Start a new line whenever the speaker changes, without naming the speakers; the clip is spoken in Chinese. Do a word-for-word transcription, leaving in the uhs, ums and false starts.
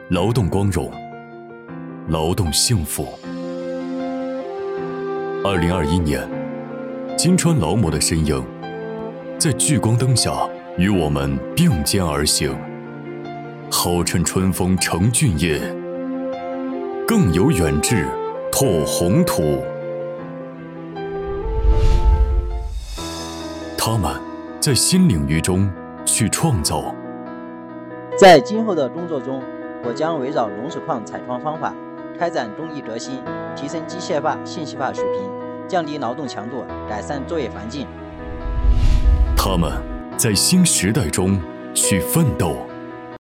劳动光荣，劳动幸福。二零二一年，金川劳模的身影在聚光灯下与我们并肩而行，好趁春风成俊业，更有远志拓宏图。他们在新领域中去创造。
在今后的工作中，我将围绕龙石矿采矿方法，开展工艺革新，提升机械化、信息化水平，降低劳动强度，改善作业环境。
他们在新时代中去奋斗。